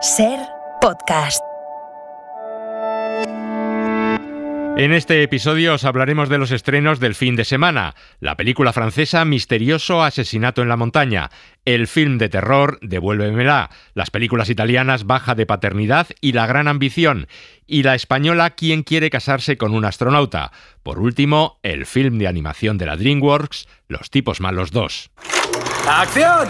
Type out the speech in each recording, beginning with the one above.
SER Podcast. En este episodio os hablaremos de los estrenos del fin de semana: la película francesa Misterioso asesinato en la montaña, el film de terror Devuélvemela, las películas italianas Baja de paternidad y La gran ambición, y la española ¿Quién quiere casarse con un astronauta? Por último, el film de animación de la DreamWorks, Los tipos malos 2. ¡Acción!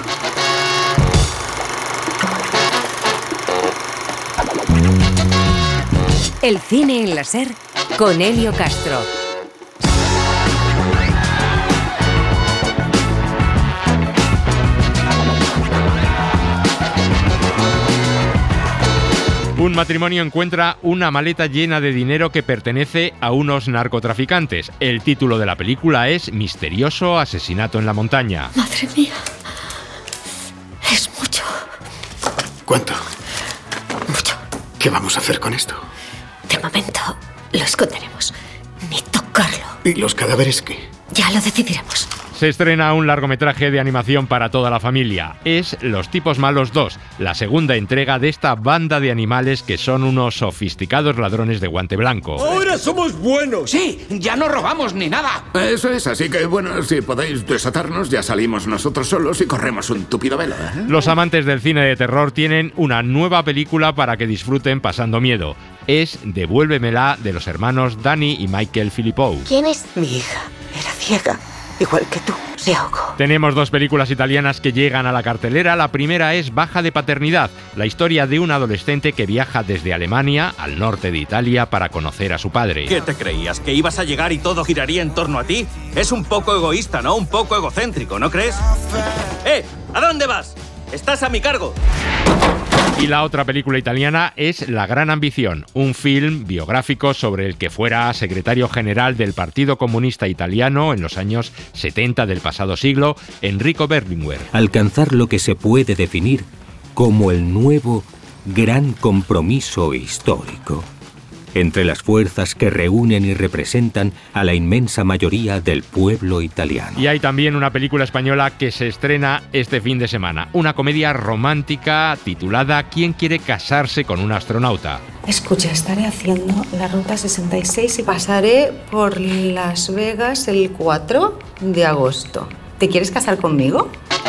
El cine en la SER con Elio Castro. Un matrimonio encuentra una maleta llena de dinero que pertenece a unos narcotraficantes. El título de la película es Misterioso asesinato en la montaña. Madre mía, es mucho. ¿Cuánto? Mucho. ¿Qué vamos a hacer con esto? De momento lo esconderemos. Ni tocarlo. ¿Y los cadáveres qué? Ya lo decidiremos. Se estrena un largometraje de animación para toda la familia. Es Los tipos malos 2, la segunda entrega de esta banda de animales que son unos sofisticados ladrones de guante blanco. ¡Ahora somos buenos! Sí, ya no robamos ni nada. Eso es, así que bueno, si podéis desatarnos, ya salimos nosotros solos y corremos un tupido velo, ¿eh? Los amantes del cine de terror tienen una nueva película para que disfruten pasando miedo. Es Devuélvemela, de los hermanos Danny y Michael Philippou. ¿Quién es? Mi hija era ciega, igual que tú. Se ahogó. Tenemos dos películas italianas que llegan a la cartelera. La primera es Baja de paternidad, la historia de un adolescente que viaja desde Alemania al norte de Italia para conocer a su padre. ¿Qué te creías? ¿Que ibas a llegar y todo giraría en torno a ti? Es un poco egoísta, ¿no? Un poco egocéntrico, ¿no crees? ¿A dónde vas? Estás a mi cargo. Y la otra película italiana es La gran ambición, un film biográfico sobre el que fuera secretario general del Partido Comunista Italiano en los años 70 del pasado siglo, Enrico Berlinguer. Alcanzar lo que se puede definir como el nuevo gran compromiso histórico entre las fuerzas que reúnen y representan a la inmensa mayoría del pueblo italiano. Y hay también una película española que se estrena este fin de semana, una comedia romántica titulada ¿Quién quiere casarse con un astronauta? Escucha, estaré haciendo la ruta 66 y pasaré por Las Vegas el 4 de agosto. ¿Te quieres casar conmigo?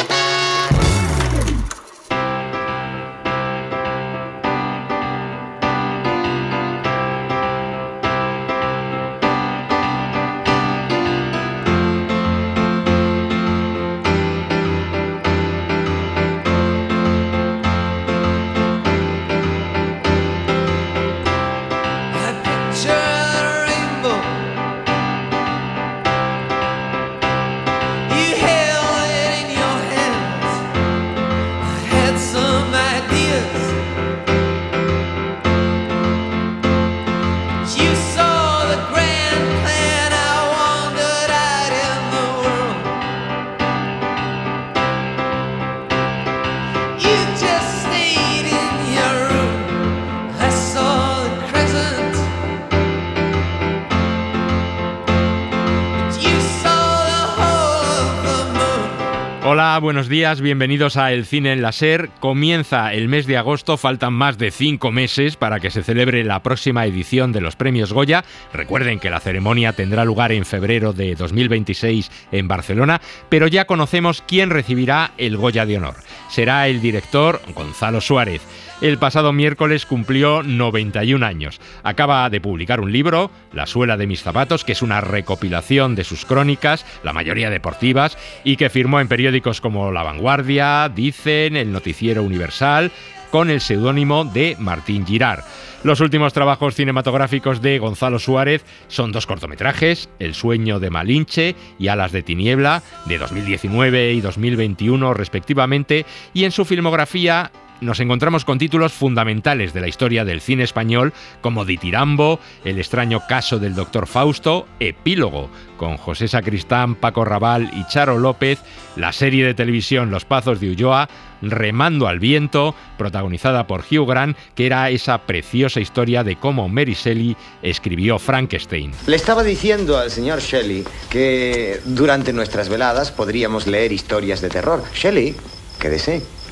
Hola, buenos días, bienvenidos a El Cine en la SER. Comienza el mes de agosto, faltan más de 5 meses para que se celebre la próxima edición de los Premios Goya. Recuerden que la ceremonia tendrá lugar en febrero de 2026 en Barcelona, pero ya conocemos quién recibirá el Goya de Honor. Será el director Gonzalo Suárez. El pasado miércoles cumplió 91 años. Acaba de publicar un libro, La suela de mis zapatos, que es una recopilación de sus crónicas, la mayoría deportivas, y que firmó en periódicos como La Vanguardia, Dicen, El Noticiero Universal, con el seudónimo de Martín Girard. Los últimos trabajos cinematográficos de Gonzalo Suárez son 2 cortometrajes, El sueño de Malinche y Alas de tiniebla, de 2019 y 2021 respectivamente, y en su filmografía nos encontramos con títulos fundamentales de la historia del cine español como Ditirambo, El extraño caso del Dr. Fausto, Epílogo, con José Sacristán, Paco Raval y Charo López, la serie de televisión Los Pazos de Ulloa, Remando al viento, protagonizada por Hugh Grant, que era esa preciosa historia de cómo Mary Shelley escribió Frankenstein. Le estaba diciendo al señor Shelley que durante nuestras veladas podríamos leer historias de terror. Shelley, quédese.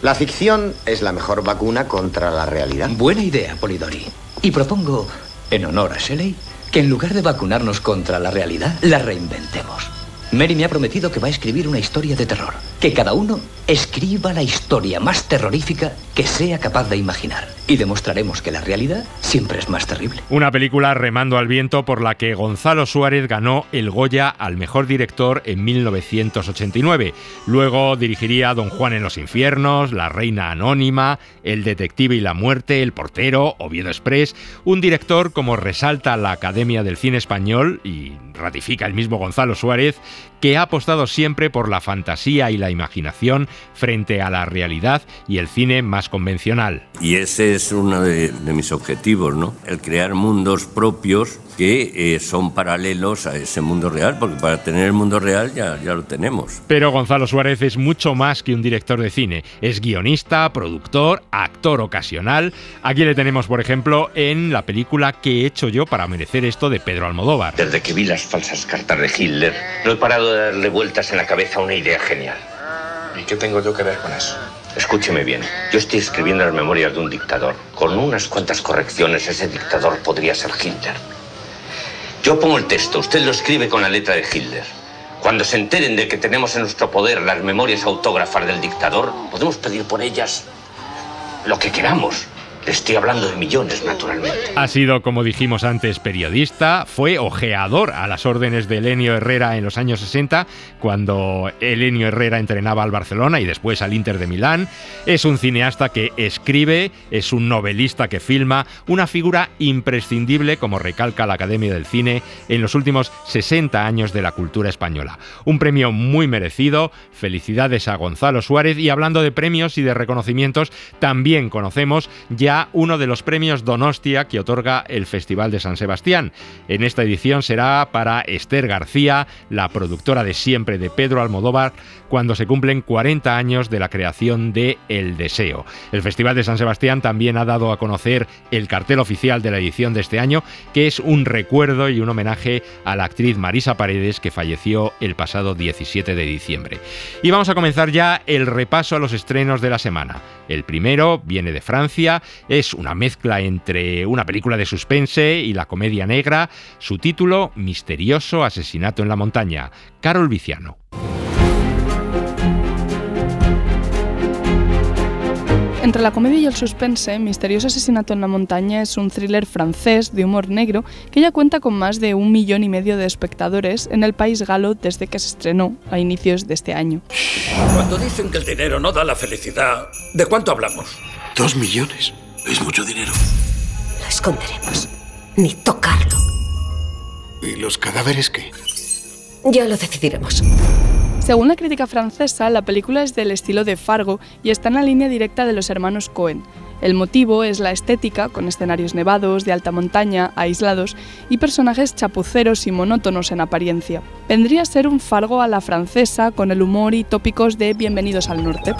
La ficción es la mejor vacuna contra la realidad. Buena idea, Polidori. Y propongo, en honor a Shelley, que en lugar de vacunarnos contra la realidad, la reinventemos. Mary me ha prometido que va a escribir una historia de terror. Que cada uno escriba la historia más terrorífica que sea capaz de imaginar. Y demostraremos que la realidad siempre es más terrible. Una película remando al viento por la que Gonzalo Suárez ganó el Goya al mejor director en 1989. Luego dirigiría Don Juan en los infiernos, La reina anónima, El detective y la muerte, El portero, Oviedo Express. Un director, como resalta la Academia del Cine Español y ratifica el mismo Gonzalo Suárez, que ha apostado siempre por la fantasía y la imaginación frente a la realidad y el cine más convencional. Y ese es uno de mis objetivos, ¿no? El crear mundos propios que son paralelos a ese mundo real, porque para tener el mundo real ya lo tenemos. Pero Gonzalo Suárez es mucho más que un director de cine. Es guionista, productor, actor ocasional. Aquí le tenemos, por ejemplo, en la película ¿Qué he hecho yo para merecer esto?, de Pedro Almodóvar. Desde que vi las falsas cartas de Hitler, no he parado de darle vueltas en la cabeza a una idea genial. ¿Y qué tengo yo que ver con eso? Escúcheme bien, yo estoy escribiendo las memorias de un dictador. Con unas cuantas correcciones, ese dictador podría ser Hitler. Yo pongo el texto, usted lo escribe con la letra de Hitler. Cuando se enteren de que tenemos en nuestro poder las memorias autógrafas del dictador, podemos pedir por ellas lo que queramos. Le estoy hablando de millones, naturalmente. Ha sido, como dijimos antes, periodista, fue ojeador a las órdenes de Helenio Herrera en los años 60, cuando Helenio Herrera entrenaba al Barcelona y después al Inter de Milán. Es un cineasta que escribe, es un novelista que filma, una figura imprescindible, como recalca la Academia del Cine, en los últimos 60 años de la cultura española. Un premio muy merecido, felicidades a Gonzalo Suárez, y hablando de premios y de reconocimientos, también conocemos ya uno de los premios Donostia que otorga el Festival de San Sebastián. En esta edición será para Esther García, la productora de siempre de Pedro Almodóvar, cuando se cumplen 40 años de la creación de El Deseo. El Festival de San Sebastián también ha dado a conocer el cartel oficial de la edición de este año, que es un recuerdo y un homenaje a la actriz Marisa Paredes, que falleció el pasado 17 de diciembre. Y vamos a comenzar ya el repaso a los estrenos de la semana. El primero viene de Francia. Es una mezcla entre una película de suspense y la comedia negra. Su título, Misterioso asesinato en la montaña. Carol Viciano. Entre la comedia y el suspense, Misterioso asesinato en la montaña es un thriller francés de humor negro que ya cuenta con más de 1,5 millones de espectadores en el país galo desde que se estrenó a inicios de este año. Cuando dicen que el dinero no da la felicidad, ¿de cuánto hablamos? 2 millones. Es mucho dinero. Lo esconderemos. Ni tocarlo. ¿Y los cadáveres qué? Ya lo decidiremos. Según la crítica francesa, la película es del estilo de Fargo y está en la línea directa de los hermanos Coen. El motivo es la estética, con escenarios nevados, de alta montaña, aislados y personajes chapuceros y monótonos en apariencia. Vendría a ser un Fargo a la francesa, con el humor y tópicos de Bienvenidos al Norte.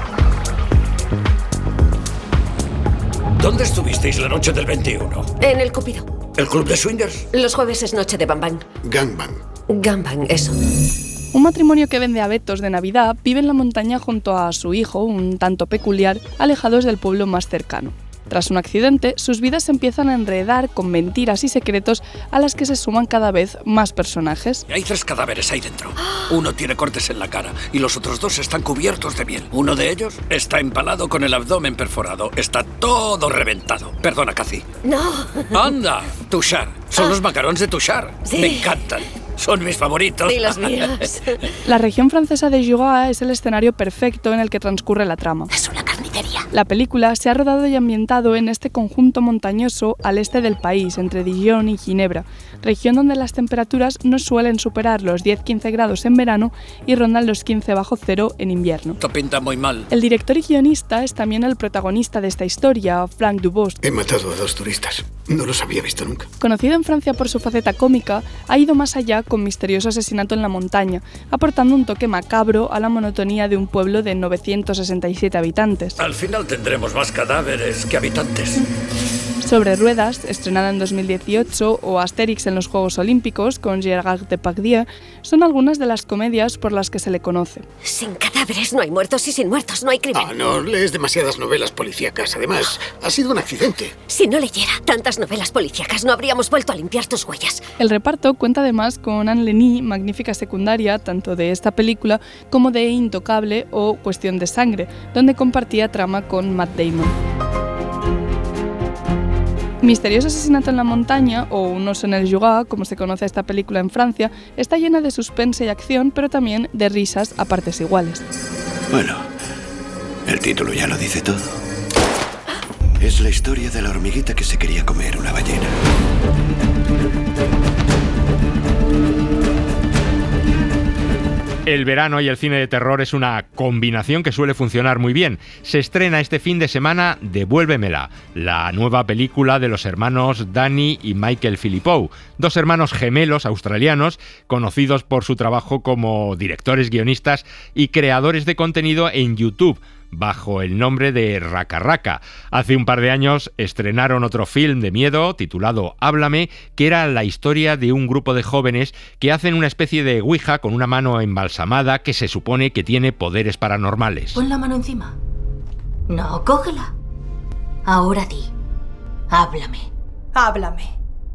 ¿Dónde estuvisteis la noche del 21? En el Cupido. ¿El club de swingers? Los jueves es noche de bambang. Gangbang. Gangbang, eso. Un matrimonio que vende abetos de Navidad vive en la montaña junto a su hijo, un tanto peculiar, alejados del pueblo más cercano. Tras un accidente, sus vidas se empiezan a enredar con mentiras y secretos a las que se suman cada vez más personajes. Hay 3 cadáveres ahí dentro. Uno tiene cortes en la cara y los otros 2 están cubiertos de miel. Uno de ellos está empalado con el abdomen perforado. Está todo reventado. Perdona, Cathy. No. Anda, Touchard. Son los macarons de Touchard. Sí. Me encantan. Son mis favoritos. Y los míos. La región francesa de Jura es el escenario perfecto en el que transcurre la trama. Es una carnicería. La película se ha rodado y ambientado en este conjunto montañoso al este del país, entre Dijon y Ginebra, región donde las temperaturas no suelen superar los 10-15 grados en verano y rondan los 15 bajo cero en invierno. Esto pinta muy mal. El director y guionista es también el protagonista de esta historia, Franck Dubosc. He matado a 2 turistas. No los había visto nunca. Conocido en Francia por su faceta cómica, ha ido más allá con Misterioso asesinato en la montaña, aportando un toque macabro a la monotonía de un pueblo de 967 habitantes. Al final tendremos más cadáveres que habitantes. Sobre ruedas, estrenada en 2018, o Asterix en los Juegos Olímpicos, con Gérard Depardieu, son algunas de las comedias por las que se le conoce. Sin cadáveres no hay muertos y sin muertos no hay crimen. Ah, no, lees demasiadas novelas policíacas. Además, ha sido un accidente. Si no leyera tantas novelas policíacas, no habríamos vuelto a limpiar tus huellas. El reparto cuenta además con Anne Lenny, magnífica secundaria tanto de esta película como de Intocable o Cuestión de Sangre, donde compartía trama con Matt Damon. Misterioso asesinato en la montaña, o Un oso en el Jura, como se conoce esta película en Francia, está llena de suspense y acción, pero también de risas a partes iguales. Bueno, el título ya lo dice todo. Es la historia de la hormiguita que se quería comer una ballena. El verano y el cine de terror es una combinación que suele funcionar muy bien. Se estrena este fin de semana Devuélvemela, la nueva película de los hermanos Danny y Michael Philippou, dos hermanos gemelos australianos conocidos por su trabajo como directores, guionistas y creadores de contenido en YouTube, bajo el nombre de Raka Raka. Hace un par de años estrenaron otro film de miedo titulado Háblame, que era la historia de un grupo de jóvenes que hacen una especie de ouija con una mano embalsamada que se supone que tiene poderes paranormales. Pon la mano encima. No, cógela. Ahora di. Háblame. Háblame.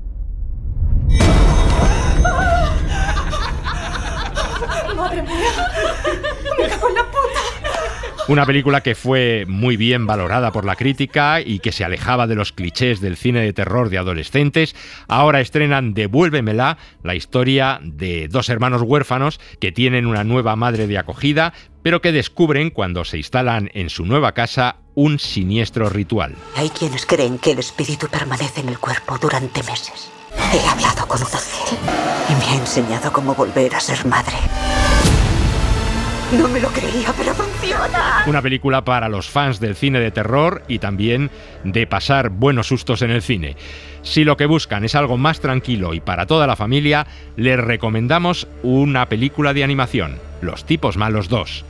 ¡Madre mía! ¡Me cago en la puta! Una película que fue muy bien valorada por la crítica y que se alejaba de los clichés del cine de terror de adolescentes. Ahora estrenan Devuélvemela, la historia de dos hermanos huérfanos que tienen una nueva madre de acogida, pero que descubren cuando se instalan en su nueva casa un siniestro ritual. Hay quienes creen que el espíritu permanece en el cuerpo durante meses. He hablado con un ángel y me ha enseñado cómo volver a ser madre. No me lo creía, pero funciona. Una película para los fans del cine de terror y también de pasar buenos sustos en el cine. Si lo que buscan es algo más tranquilo y para toda la familia, les recomendamos una película de animación, Los tipos malos 2.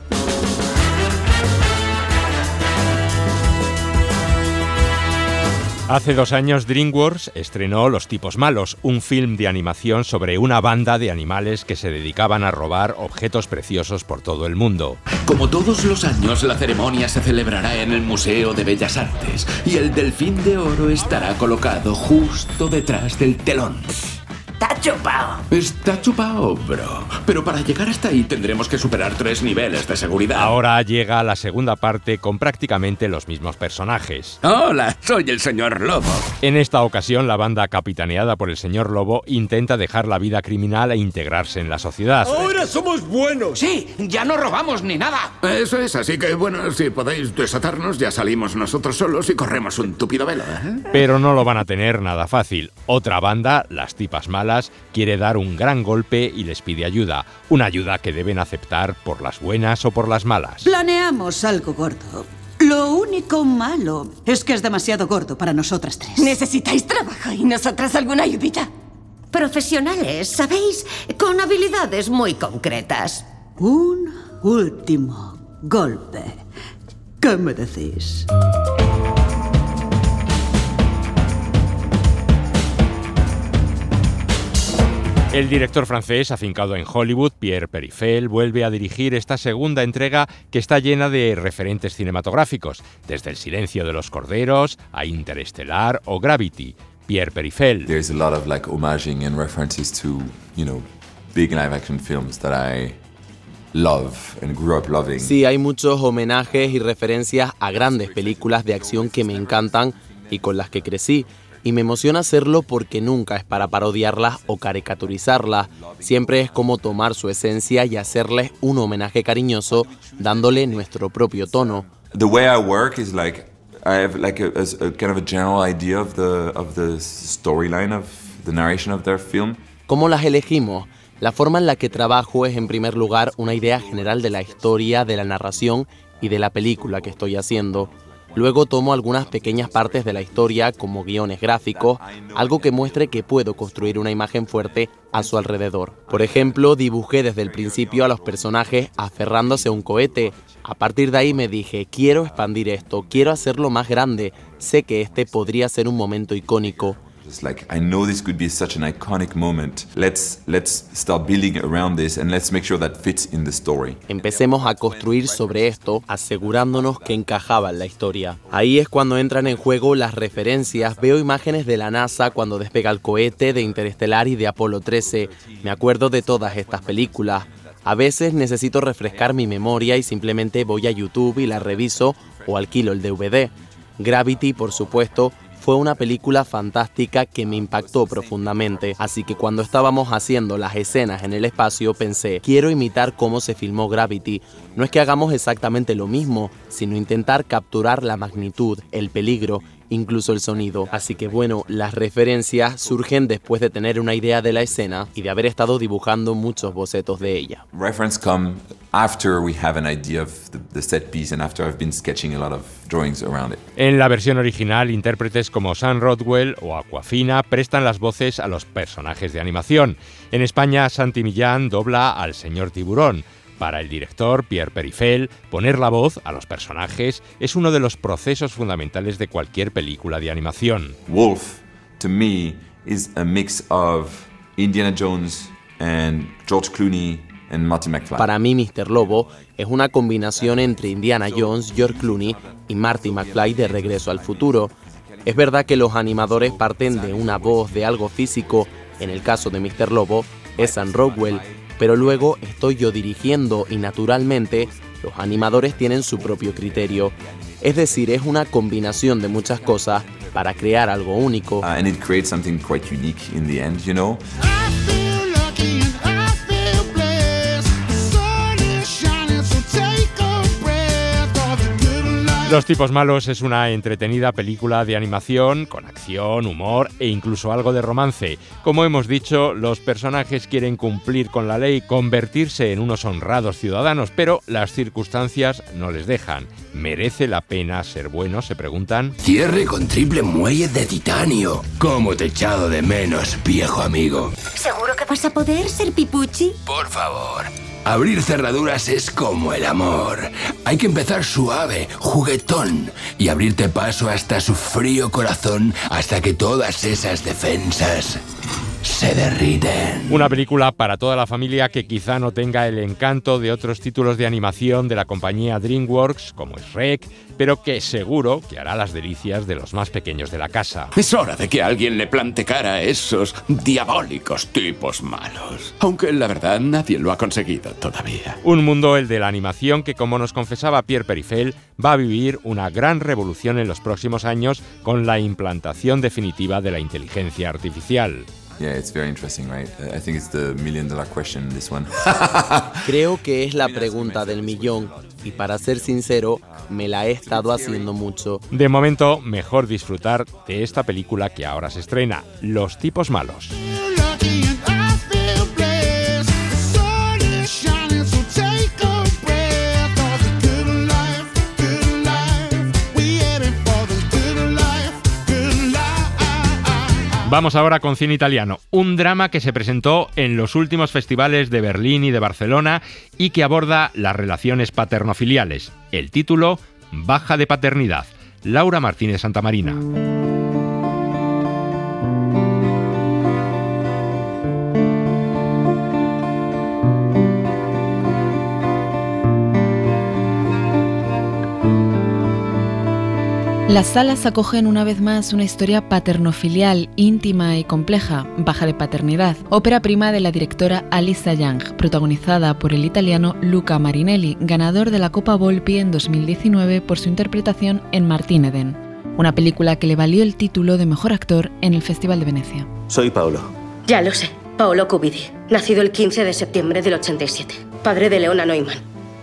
Hace 2 años DreamWorks estrenó Los tipos malos, un film de animación sobre una banda de animales que se dedicaban a robar objetos preciosos por todo el mundo. Como todos los años, la ceremonia se celebrará en el Museo de Bellas Artes y el delfín de oro estará colocado justo detrás del telón. Está chupado. Está chupado, bro. Pero para llegar hasta ahí tendremos que superar 3 niveles de seguridad. Ahora llega la segunda parte con prácticamente los mismos personajes. Hola, soy el señor Lobo. En esta ocasión, la banda capitaneada por el señor Lobo intenta dejar la vida criminal e integrarse en la sociedad. ¡Ahora somos buenos! Sí, ya no robamos ni nada. Eso es, así que bueno, si podéis desatarnos, ya salimos nosotros solos y corremos un tupido velo, ¿eh? Pero no lo van a tener nada fácil. Otra banda, las tipas malas, quiere dar un gran golpe y les pide ayuda. Una ayuda que deben aceptar por las buenas o por las malas. Planeamos algo gordo. Lo único malo es que es demasiado gordo para nosotras tres. ¿Necesitáis trabajo y nosotras alguna ayudita? Profesionales, ¿sabéis? Con habilidades muy concretas. Un último golpe. ¿Qué me decís? El director francés, afincado en Hollywood, Pierre Perifel, vuelve a dirigir esta segunda entrega que está llena de referentes cinematográficos, desde El silencio de los corderos a Interestelar o Gravity. Pierre Perifel. There's a lot of homaging and references to, big live action films that I love and grew up loving. Sí, hay muchos homenajes y referencias a grandes películas de acción que me encantan y con las que crecí. Y me emociona hacerlo porque nunca es para parodiarlas o caricaturizarlas. Siempre es como tomar su esencia y hacerles un homenaje cariñoso, dándole nuestro propio tono. The way I work is I have a kind of a general idea of the storyline of the narration of their film. ¿Cómo las elegimos? La forma en la que trabajo es en primer lugar una idea general de la historia, de la narración y de la película que estoy haciendo. Luego tomo algunas pequeñas partes de la historia como guiones gráficos, algo que muestre que puedo construir una imagen fuerte a su alrededor. Por ejemplo, dibujé desde el principio a los personajes aferrándose a un cohete. A partir de ahí me dije, quiero expandir esto, quiero hacerlo más grande. Sé que este podría ser un momento icónico. It's like, I know this could be such an iconic moment. Let's start building around this and let's make sure that fits in the story. Empecemos a construir sobre esto, asegurándonos que encajaba en la historia. Ahí es cuando entran en juego las referencias. Veo imágenes de la NASA cuando despega el cohete, de Interestelar y de Apolo 13. Me acuerdo de todas estas películas. A veces necesito refrescar mi memoria y simplemente voy a YouTube y la reviso o alquilo el DVD. Gravity, por supuesto, fue una película fantástica que me impactó profundamente, así que cuando estábamos haciendo las escenas en el espacio pensé, quiero imitar cómo se filmó Gravity. No es que hagamos exactamente lo mismo, sino intentar capturar la magnitud, el peligro, incluso el sonido. Así que bueno, las referencias surgen después de tener una idea de la escena y de haber estado dibujando muchos bocetos de ella. Reference come after we have an idea of the set piece and after I've been sketching a lot of drawings around it. En la versión original, intérpretes como Sam Rockwell o Awkwafina prestan las voces a los personajes de animación. En España, Santi Millán dobla al señor Tiburón. Para el director Pierre Perifel, poner la voz a los personajes es uno de los procesos fundamentales de cualquier película de animación. Wolf, to me, is a mix of Indiana Jones and George Clooney and Marty McFly. Para mí, Mr. Lobo es una combinación entre Indiana Jones, George Clooney y Marty McFly de Regreso al Futuro. Es verdad que los animadores parten de una voz, de algo físico. En el caso de Mr. Lobo, es Sam Rockwell. Pero luego estoy yo dirigiendo y naturalmente los animadores tienen su propio criterio. Es decir, es una combinación de muchas cosas para crear algo único. And it creates something quite unique in the end, you know. Los tipos malos es una entretenida película de animación con acción, humor e incluso algo de romance. Como hemos dicho, los personajes quieren cumplir con la ley, convertirse en unos honrados ciudadanos, pero las circunstancias no les dejan. ¿Merece la pena ser bueno?, se preguntan. Cierre con triple muelle de titanio. ¿Cómo te he echado de menos, viejo amigo? ¿Seguro que vas a poder ser Pipucci? Por favor. Abrir cerraduras es como el amor. Hay que empezar suave, juguetón, y abrirte paso hasta su frío corazón hasta que todas esas defensas se derriten. Una película para toda la familia que quizá no tenga el encanto de otros títulos de animación de la compañía DreamWorks, como es Shrek, pero que seguro que hará las delicias de los más pequeños de la casa. Es hora de que alguien le plante cara a esos diabólicos tipos malos. Aunque la verdad nadie lo ha conseguido todavía. Un mundo, el de la animación, que como nos confesaba Pierre Perifel, va a vivir una gran revolución en los próximos años con la implantación definitiva de la inteligencia artificial. Yeah, it's very interesting, right? I think it's the $1,000,000 question, this one. Creo que es la pregunta del millón y para ser sincero, me la he estado haciendo mucho. De momento, mejor disfrutar de esta película que ahora se estrena, Los tipos malos. Vamos ahora con cine italiano, un drama que se presentó en los últimos festivales de Berlín y de Barcelona y que aborda las relaciones paternofiliales. El título, Baja de paternidad. Laura Martínez Santamarina. Las salas acogen una vez más una historia paternofilial, íntima y compleja, Baja de paternidad, ópera prima de la directora Alisa Young, protagonizada por el italiano Luca Marinelli, ganador de la Copa Volpi en 2019 por su interpretación en Martín Eden, una película que le valió el título de mejor actor en el Festival de Venecia. Soy Paolo. Ya lo sé, Paolo Cubidi, nacido el 15 de septiembre del 87, padre de Leona Neumann.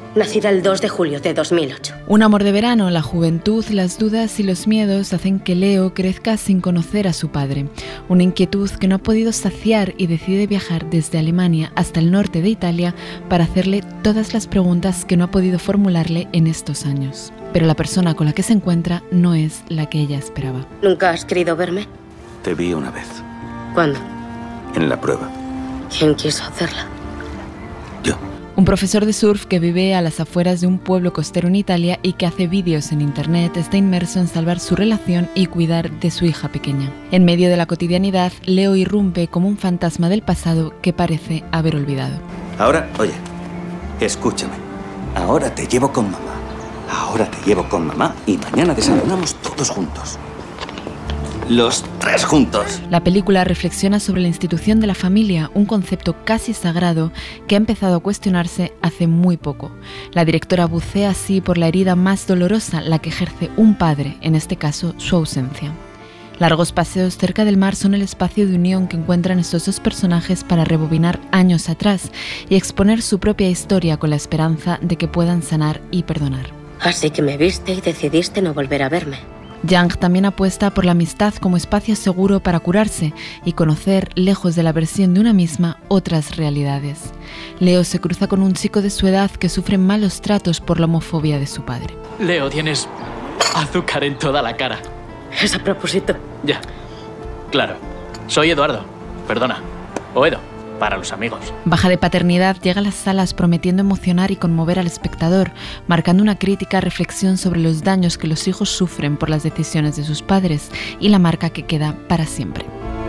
nacida el 2 de julio de 2008. Un amor de verano, la juventud, las dudas y los miedos hacen que Leo crezca sin conocer a su padre. Una inquietud que no ha podido saciar y decide viajar desde Alemania hasta el norte de Italia para hacerle todas las preguntas que no ha podido formularle en estos años. Pero la persona con la que se encuentra no es la que ella esperaba. ¿Nunca has querido verme? Te vi una vez. ¿Cuándo? En la prueba. ¿Quién quiso hacerla? Un profesor de surf que vive a las afueras de un pueblo costero en Italia y que hace vídeos en internet está inmerso en salvar su relación y cuidar de su hija pequeña. En medio de la cotidianidad, Leo irrumpe como un fantasma del pasado que parece haber olvidado. Ahora, oye, escúchame. Ahora te llevo con mamá. Ahora te llevo con mamá y mañana desayunamos todos juntos. Los 3 juntos. La película reflexiona sobre la institución de la familia, un concepto casi sagrado que ha empezado a cuestionarse hace muy poco. La directora bucea así por la herida más dolorosa, la que ejerce un padre, en este caso su ausencia. Largos paseos cerca del mar son el espacio de unión que encuentran estos dos personajes para rebobinar años atrás y exponer su propia historia con la esperanza de que puedan sanar y perdonar. Así que me viste y decidiste no volver a verme. Yang también apuesta por la amistad como espacio seguro para curarse y conocer, lejos de la versión de una misma, otras realidades. Leo se cruza con un chico de su edad que sufre malos tratos por la homofobia de su padre. Leo, tienes azúcar en toda la cara. Es a propósito. Ya, claro. Soy Eduardo. Perdona. O Edo, para los amigos. Baja de paternidad llega a las salas prometiendo emocionar y conmover al espectador, marcando una crítica reflexión sobre los daños que los hijos sufren por las decisiones de sus padres y la marca que queda para siempre.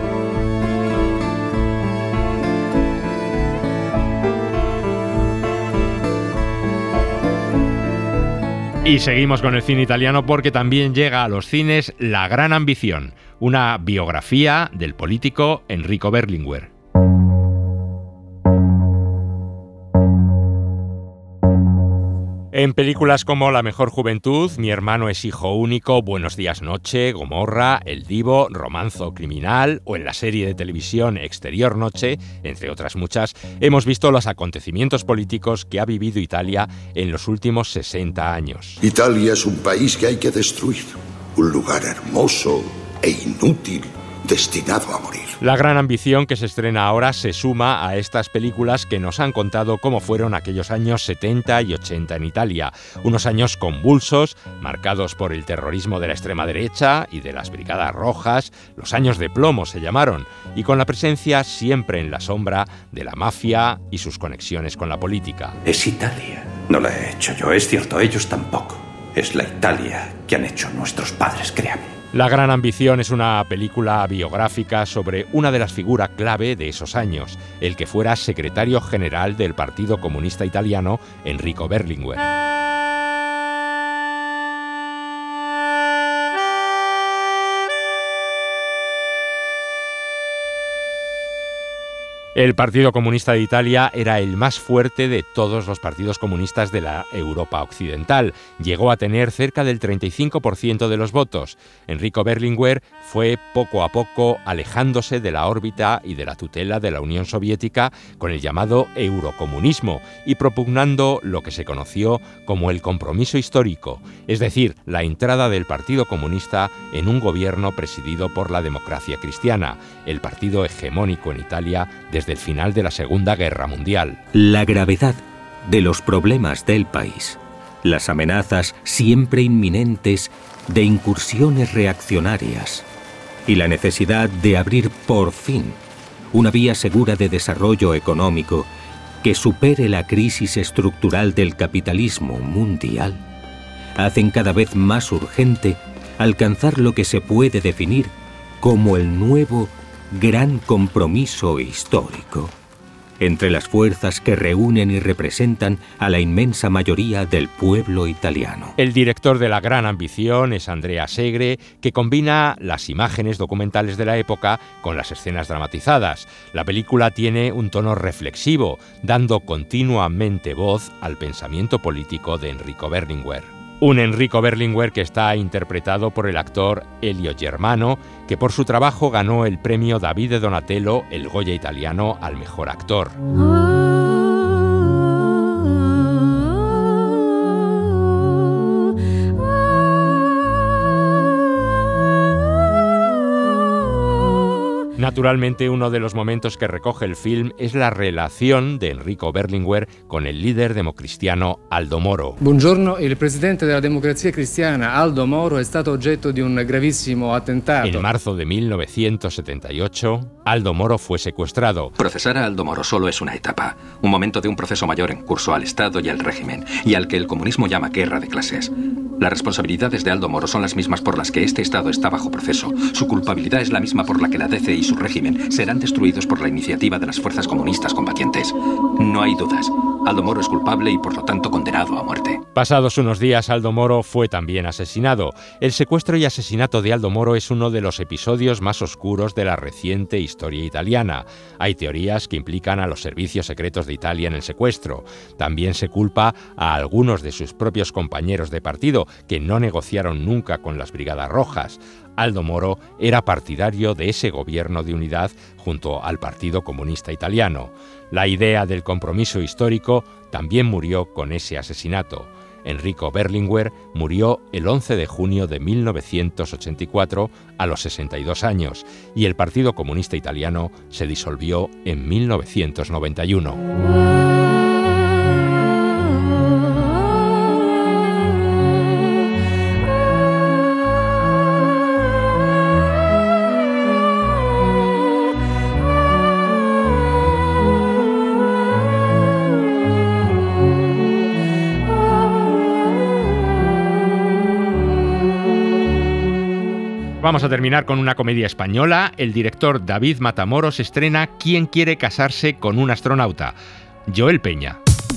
Y seguimos con el cine italiano porque también llega a los cines La Gran Ambición, una biografía del político Enrico Berlinguer. En películas como La mejor juventud, Mi hermano es hijo único, Buenos días noche, Gomorra, El divo, Romanzo criminal o en la serie de televisión Exterior noche, entre otras muchas, hemos visto los acontecimientos políticos que ha vivido Italia en los últimos 60 años. Italia es un país que hay que destruir, un lugar hermoso e inútil, destinado a morir. La Gran Ambición, que se estrena ahora, se suma a estas películas que nos han contado cómo fueron aquellos años 70 y 80 en Italia. Unos años convulsos, marcados por el terrorismo de la extrema derecha y de las Brigadas Rojas, los años de plomo se llamaron, y con la presencia siempre en la sombra de la mafia y sus conexiones con la política. Es Italia. No la he hecho yo, es cierto, ellos tampoco. Es la Italia que han hecho nuestros padres, créanme. La Gran Ambición es una película biográfica sobre una de las figuras clave de esos años, el que fuera secretario general del Partido Comunista Italiano, Enrico Berlinguer. El Partido Comunista de Italia era el más fuerte de todos los partidos comunistas de la Europa occidental. Llegó a tener cerca del 35% de los votos. Enrico Berlinguer fue poco a poco alejándose de la órbita y de la tutela de la Unión Soviética con el llamado eurocomunismo y propugnando lo que se conoció como el compromiso histórico, es decir, la entrada del Partido Comunista en un gobierno presidido por la democracia cristiana, el partido hegemónico en Italia desde el final de la Segunda Guerra Mundial. La gravedad de los problemas del país, las amenazas siempre inminentes de incursiones reaccionarias y la necesidad de abrir por fin una vía segura de desarrollo económico que supere la crisis estructural del capitalismo mundial, hacen cada vez más urgente alcanzar lo que se puede definir como el nuevo gran compromiso histórico entre las fuerzas que reúnen y representan a la inmensa mayoría del pueblo italiano. El director de La Gran Ambición es Andrea Segre, que combina las imágenes documentales de la época con las escenas dramatizadas. La película tiene un tono reflexivo, dando continuamente voz al pensamiento político de Enrico Berlinguer. Un Enrico Berlinguer que está interpretado por el actor Elio Germano, que por su trabajo ganó el premio Davide Donatello, el Goya italiano, al mejor actor. Naturalmente, uno de los momentos que recoge el film es la relación de Enrico Berlinguer con el líder democristiano Aldo Moro. Buongiorno, il presidente della Democrazia Cristiana Aldo Moro è stato oggetto di un gravissimo attentato. En marzo de 1978, Aldo Moro fue secuestrado. Procesar a Aldo Moro solo es una etapa, un momento de un proceso mayor en curso al Estado y al régimen, y al que el comunismo llama guerra de clases. Las responsabilidades de Aldo Moro son las mismas por las que este Estado está bajo proceso. Su culpabilidad es la misma por la que la DC y su régimen serán destruidos por la iniciativa de las fuerzas comunistas combatientes. No hay dudas. Aldo Moro es culpable y por lo tanto condenado a muerte. Pasados unos días, Aldo Moro fue también asesinado. El secuestro y asesinato de Aldo Moro es uno de los episodios más oscuros de la reciente historia italiana. Hay teorías que implican a los servicios secretos de Italia en el secuestro. También se culpa a algunos de sus propios compañeros de partido, que no negociaron nunca con las Brigadas Rojas. Aldo Moro era partidario de ese gobierno de unidad junto al Partido Comunista Italiano. La idea del compromiso histórico también murió con ese asesinato. Enrico Berlinguer murió el 11 de junio de 1984 a los 62 años y el Partido Comunista Italiano se disolvió en 1991. Vamos a terminar con una comedia española. El director David Matamoros estrena ¿Quién quiere casarse con un astronauta? Joel Peña.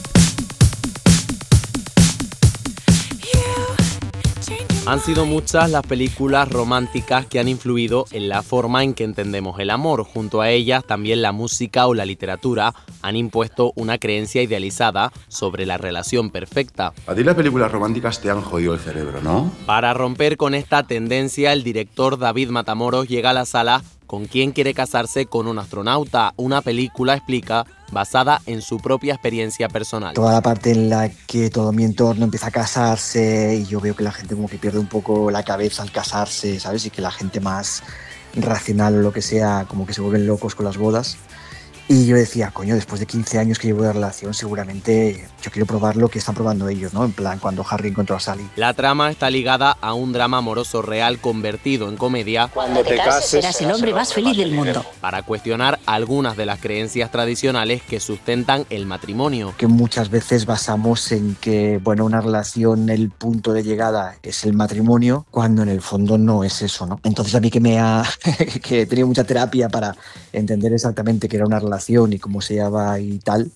Han sido muchas las películas románticas que han influido en la forma en que entendemos el amor. Junto a ellas, también la música o la literatura han impuesto una creencia idealizada sobre la relación perfecta. A ti las películas románticas te han jodido el cerebro, ¿no? Para romper con esta tendencia, el director David Matamoros llega a la sala con ¿Quién quiere casarse con un astronauta? Una película, explica, basada en su propia experiencia personal. Toda la parte en la que todo mi entorno empieza a casarse y yo veo que la gente como que pierde un poco la cabeza al casarse, ¿sabes? Y que la gente más racional o lo que sea, como que se vuelven locos con las bodas. Y yo decía, coño, después de 15 años que llevo de relación, seguramente yo quiero probar lo que están probando ellos, ¿no? En plan, cuando Harry encontró a Sally. La trama está ligada a un drama amoroso real convertido en comedia. Cuando te cases, serás el hombre más feliz del mundo. Para cuestionar algunas de las creencias tradicionales que sustentan el matrimonio. Que muchas veces basamos en que, bueno, una relación, el punto de llegada es el matrimonio, cuando en el fondo no es eso, ¿no? Entonces a mí que que he tenido mucha terapia para entender exactamente qué era una relación y cómo se llama y tal,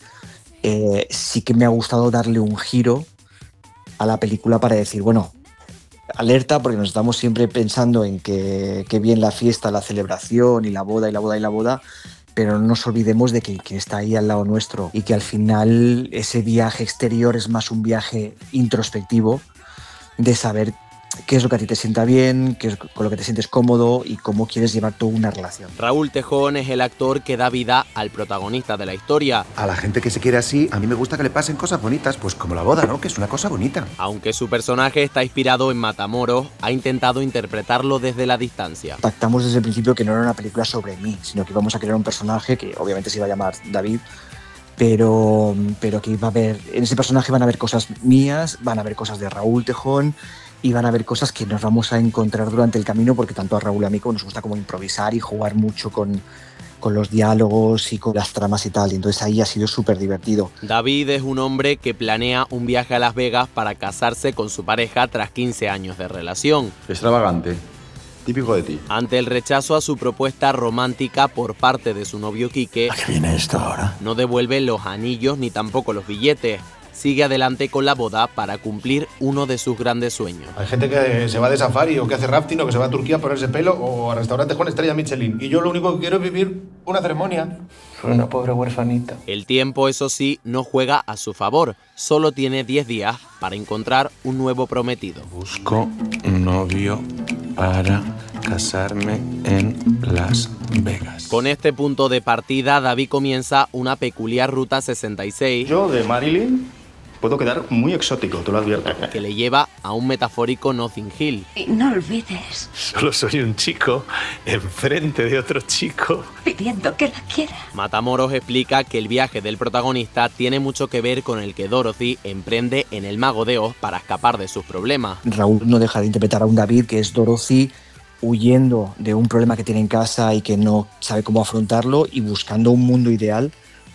sí que me ha gustado darle un giro a la película para decir, bueno, alerta, porque nos estamos siempre pensando en que bien la fiesta, la celebración y la boda y la boda y la boda, pero no nos olvidemos de que está ahí al lado nuestro y que al final ese viaje exterior es más un viaje introspectivo de saber qué es lo que a ti te sienta bien, qué es con lo que te sientes cómodo y cómo quieres llevar tú una relación. Raúl Tejón es el actor que da vida al protagonista de la historia. A la gente que se quiere así, a mí me gusta que le pasen cosas bonitas, pues como la boda, ¿no? Que es una cosa bonita. Aunque su personaje está inspirado en Matamoros, ha intentado interpretarlo desde la distancia. Pactamos desde el principio que no era una película sobre mí, sino que íbamos a crear un personaje que obviamente se iba a llamar David, pero que iba a haber, en ese personaje van a haber cosas mías, van a haber cosas de Raúl Tejón, y van a haber cosas que nos vamos a encontrar durante el camino, porque tanto a Raúl y a mí nos gusta como improvisar y jugar mucho con los diálogos y con las tramas y tal, y entonces ahí ha sido súper divertido. David es un hombre que planea un viaje a Las Vegas para casarse con su pareja tras 15 años de relación. Extravagante, típico de ti. Ante el rechazo a su propuesta romántica por parte de su novio Quique, ¿a qué viene esto ahora? No devuelve los anillos ni tampoco los billetes. Sigue adelante con la boda para cumplir uno de sus grandes sueños. Hay gente que se va de safari o que hace rafting o que se va a Turquía a ponerse pelo o a restaurantes con estrella Michelin. Y yo lo único que quiero es vivir una ceremonia. Soy una pobre huerfanita. El tiempo, eso sí, no juega a su favor. Solo tiene 10 días para encontrar un nuevo prometido. Busco un novio para casarme en Las Vegas. Con este punto de partida, David comienza una peculiar ruta 66. Yo de Marilyn puedo quedar muy exótico, te lo advierto. Que le lleva a un metafórico Notting Hill. Y no olvides, Solo soy un chico enfrente de otro chico. pidiendo que la quiera. Matamoros explica que el viaje del protagonista tiene mucho que ver con el que Dorothy emprende en El Mago de Oz para escapar de sus problemas. Raúl no deja de interpretar a un David que es Dorothy huyendo de un problema que tiene en casa y que no sabe cómo afrontarlo y buscando un mundo ideal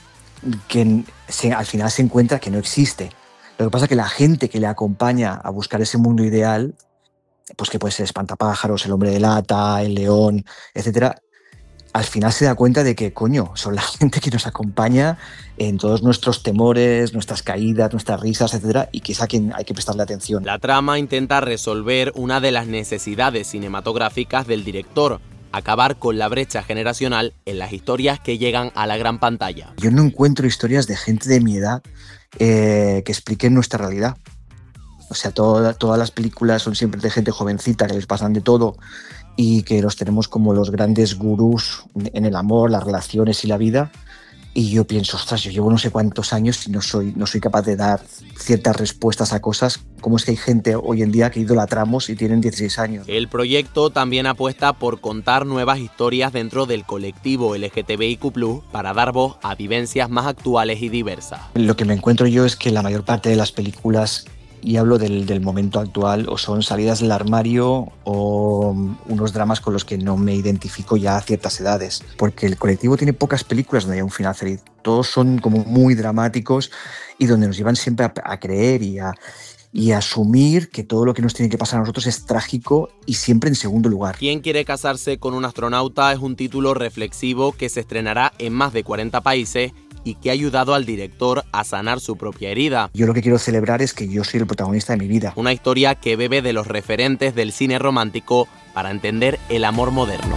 que al final se encuentra que no existe. Lo que pasa es que la gente que le acompaña a buscar ese mundo ideal, pues que puede ser Espantapájaros, el hombre de lata, el león, etcétera, al final se da cuenta de que, coño, son la gente que nos acompaña en todos nuestros temores, nuestras caídas, nuestras risas, etcétera, y que es a quien hay que prestarle atención. La trama intenta resolver una de las necesidades cinematográficas del director: acabar con la brecha generacional en las historias que llegan a la gran pantalla. Yo no encuentro historias de gente de mi edad que expliquen nuestra realidad. O sea, todas las películas son siempre de gente jovencita que les pasan de todo y que los tenemos como los grandes gurús en el amor, las relaciones y la vida. Y yo pienso, ostras, yo llevo no sé cuántos años y no soy capaz de dar ciertas respuestas a cosas. ¿Cómo es que hay gente hoy en día que idolatramos y tienen 16 años? El proyecto también apuesta por contar nuevas historias dentro del colectivo LGTBIQ+, para dar voz a vivencias más actuales y diversas. Lo que me encuentro yo es que la mayor parte de las películas, y hablo del momento actual, o son salidas del armario o unos dramas con los que no me identifico ya a ciertas edades. Porque el colectivo tiene pocas películas donde hay un final feliz. Todos son como muy dramáticos y donde nos llevan siempre a creer y a asumir que todo lo que nos tiene que pasar a nosotros es trágico y siempre en segundo lugar. ¿Quién quiere casarse con un astronauta? Es un título reflexivo que se estrenará en más de 40 países y que ha ayudado al director a sanar su propia herida. Yo lo que quiero celebrar es que yo soy el protagonista de mi vida. Una historia que bebe de los referentes del cine romántico para entender el amor moderno.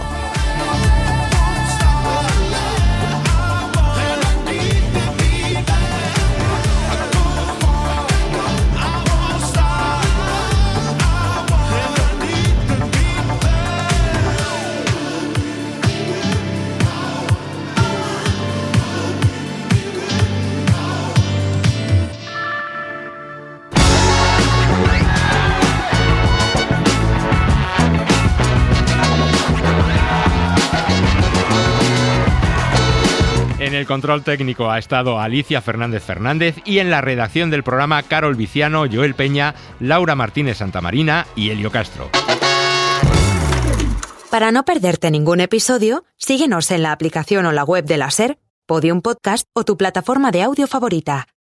En el control técnico ha estado Alicia Fernández y en la redacción del programa Carol Viciano, Joel Peña, Laura Martínez Santamarina y Elio Castro. Para no perderte ningún episodio, síguenos en la aplicación o la web de la SER, Podium Podcast o tu plataforma de audio favorita.